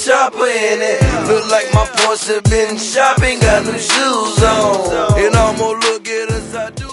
sharper in it. Look like my Porsche been shopping, got new shoes on. It almost look at us, I do.